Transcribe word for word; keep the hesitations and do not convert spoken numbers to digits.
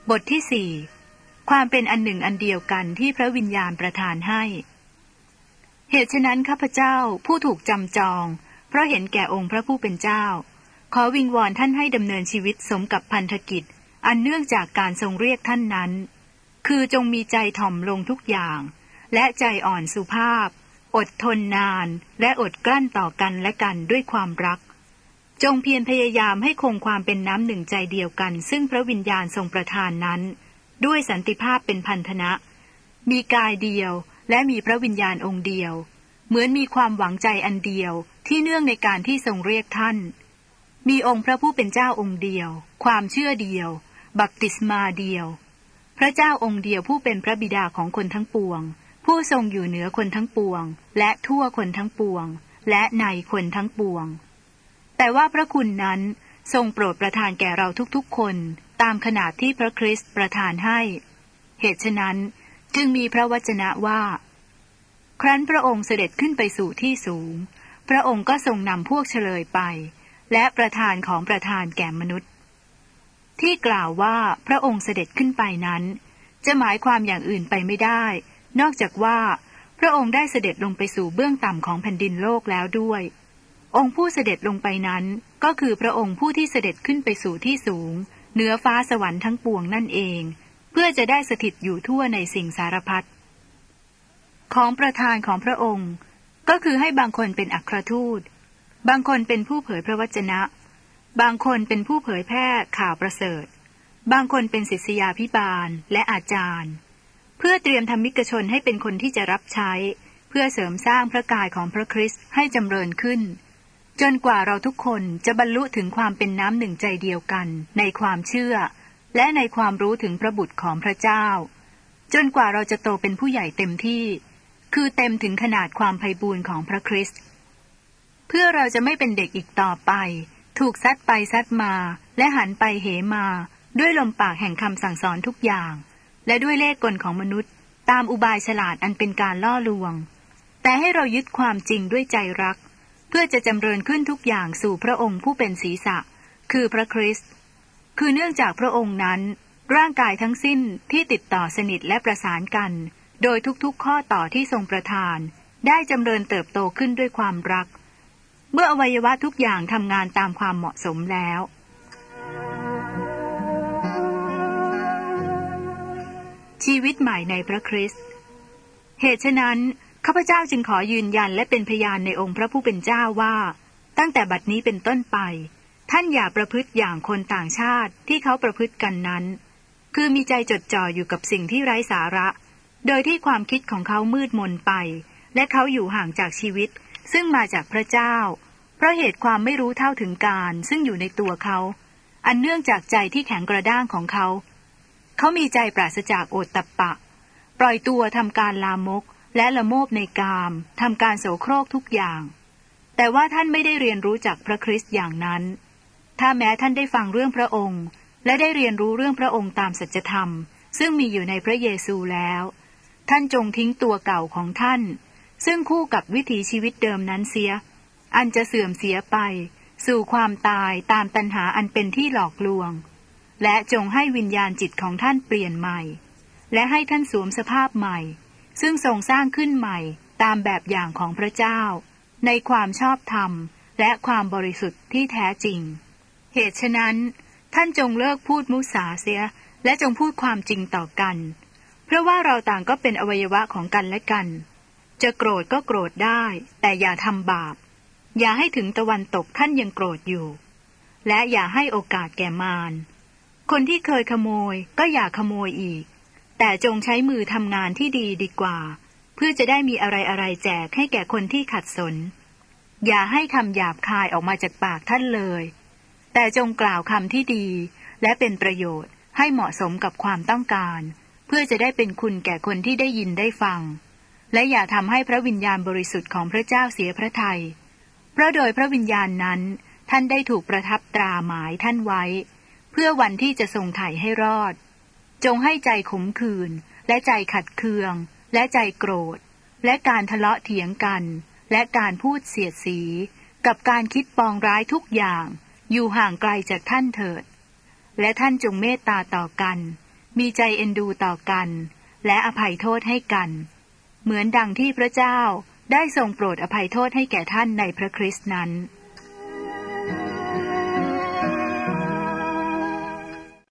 บทที่สี่ความเป็นอันหนึ่งอันเดียวกันที่พระวิญญาณประทานให้เหตุฉะนั้นข้าพเจ้าผู้ถูกจำจองเพราะเห็นแก่องค์พระผู้เป็นเจ้าขอวิงวอนท่านให้ดำเนินชีวิตสมกับพันธกิจอันเนื่องจากการทรงเรียกท่านนั้นคือจงมีใจถ่อมลงทุกอย่างและใจอ่อนสุภาพอดทนนานและอดกลั้นต่อกันและกันด้วยความรักจงเพียรพยายามให้คงความเป็นน้ำหนึ่งใจเดียวกันซึ่งพระวิญญาณทรงประทานนั้นด้วยสันติภาพเป็นพันธนะมีกายเดียวและมีพระวิญญาณองค์เดียวเหมือนมีความหวังใจอันเดียวที่เนื่องในการที่ทรงเรียกท่านมีองค์พระผู้เป็นเจ้าองค์เดียวความเชื่อเดียวบัพติศมาเดียวพระเจ้าองค์เดียวผู้เป็นพระบิดาของคนทั้งปวงผู้ทรงอยู่เหนือคนทั้งปวงและทั่วคนทั้งปวงและในคนทั้งปวงแต่ว่าพระคุณนั้นทรงโปรดประทานแก่เราทุกๆคนตามขนาดที่พระคริสต์ประทานให้เหตุฉะนั้นจึงมีพระวจนะว่าครั้นพระองค์เสด็จขึ้นไปสู่ที่สูงพระองค์ก็ทรงนำพวกเฉลยไปและประทานของประทานแก่มนุษย์ที่กล่าวว่าพระองค์เสด็จขึ้นไปนั้นจะหมายความอย่างอื่นไปไม่ได้นอกจากว่าพระองค์ได้เสด็จลงไปสู่เบื้องต่ำของแผ่นดินโลกแล้วด้วยองค์ผู้เสด็จลงไปนั้นก็คือพระองค์ผู้ที่เสด็จขึ้นไปสู่ที่สูงเหนือฟ้าสวรรค์ทั้งปวงนั่นเองเพื่อจะได้สถิตอยู่ทั่วในสิ่งสารพัดของประทานของพระองค์ก็คือให้บางคนเป็นอัครทูตบางคนเป็นผู้เผยพระวจนะบางคนเป็นผู้เผยแพร่ข่าวประเสริฐบางคนเป็นศิษยาภิบาลและอาจารย์เพื่อเตรียมธรรมิกชนให้เป็นคนที่จะรับใช้เพื่อเสริมสร้างพระกายของพระคริสต์ให้จำเริญขึ้นจนกว่าเราทุกคนจะบรรลุถึงความเป็นน้ำหนึ่งใจเดียวกันในความเชื่อและในความรู้ถึงพระบุตรของพระเจ้าจนกว่าเราจะโตเป็นผู้ใหญ่เต็มที่คือเต็มถึงขนาดความไพบูลย์ของพระคริสต์เพื่อเราจะไม่เป็นเด็กอีกต่อไปถูกซัดไปซัดมาและหันไปเหมาด้วยลมปากแห่งคำสั่งสอนทุกอย่างและด้วยเล่ห์กลของมนุษย์ตามอุบายฉลาดอันเป็นการล่อลวงแต่ให้เรายึดความจริงด้วยใจรักเพื่อจะจำเริญขึ้นทุกอย่างสู่พระองค์ผู้เป็นศีรษะคือพระคริสต์คือเนื่องจากพระองค์นั้นร่างกายทั้งสิ้นที่ติดต่อสนิทและประสานกันโดยทุกๆข้อต่อที่ทรงประทานได้จำเริญเติบโตขึ้นด้วยความรักเมื่ออวัยวะทุกอย่างทำงานตามความเหมาะสมแล้วชีวิตใหม่ในพระคริสต์เหตุฉะนั้นข้าพเจ้าจึงขอยืนยันและเป็นพยานในองค์พระผู้เป็นเจ้าว่าตั้งแต่บัดนี้เป็นต้นไปท่านอย่าประพฤติอย่างคนต่างชาติที่เขาประพฤติกันนั้นคือมีใจจดจ่ออยู่กับสิ่งที่ไร้สาระโดยที่ความคิดของเขามืดมนไปและเขาอยู่ห่างจากชีวิตซึ่งมาจากพระเจ้าเพราะเหตุความไม่รู้เท่าถึงการซึ่งอยู่ในตัวเขาอันเนื่องจากใจที่แข็งกระด้างของเขาเขามีใจปราศจากโอตตัปปะปล่อยตัวทำการลามกและละโมบในกามทำการโสโครกทุกอย่างแต่ว่าท่านไม่ได้เรียนรู้จากพระคริสต์อย่างนั้นถ้าแม้ท่านได้ฟังเรื่องพระองค์และได้เรียนรู้เรื่องพระองค์ตามสัจธรรมซึ่งมีอยู่ในพระเยซูแล้วท่านจงทิ้งตัวเก่าของท่านซึ่งคู่กับวิถีชีวิตเดิมนั้นเสียอันจะเสื่อมเสียไปสู่ความตายตามตัณหาอันเป็นที่หลอกลวงและจงให้วิญญาณจิตของท่านเปลี่ยนใหม่และให้ท่านสวมสภาพใหม่ซึ่งทรงสร้างขึ้นใหม่ตามแบบอย่างของพระเจ้าในความชอบธรรมและความบริสุทธิ์ที่แท้จริงเหตุฉะนั้นท่านจงเลิกพูดมุสาเสียและจงพูดความจริงต่อกันเพราะว่าเราต่างก็เป็นอวัยวะของกันและกันจะโกรธก็โกรธได้แต่อย่าทำบาปอย่าให้ถึงตะวันตกท่านยังโกรธอยู่และอย่าให้โอกาสแก่มารคนที่เคยขโมยก็อย่าขโมยอีกแต่จงใช้มือทำงานที่ดีดีกว่าเพื่อจะได้มีอะไรอะไรแจกให้แก่คนที่ขัดสนอย่าให้คำหยาบคายออกมาจากปากท่านเลยแต่จงกล่าวคำที่ดีและเป็นประโยชน์ให้เหมาะสมกับความต้องการเพื่อจะได้เป็นคุณแก่คนที่ได้ยินได้ฟังและอย่าทำให้พระวิญญาณบริสุทธิ์ของพระเจ้าเสียพระทัยเพราะโดยพระวิญญาณนั้นท่านได้ถูกประทับตราหมายท่านไว้เพื่อวันที่จะทรงไถ่ให้รอดจงให้ใจขมขื่นและใจขัดเคืองและใจโกรธและการทะเลาะเถียงกันและการพูดเสียดสีกับการคิดปองร้ายทุกอย่างอยู่ห่างไกลจากท่านเถิดและท่านจงเมตตาต่อกันมีใจเอ็นดูต่อกันและอภัยโทษให้กันเหมือนดังที่พระเจ้าได้ทรงโปรดอภัยโทษให้แก่ท่านในพระคริสต์นั้น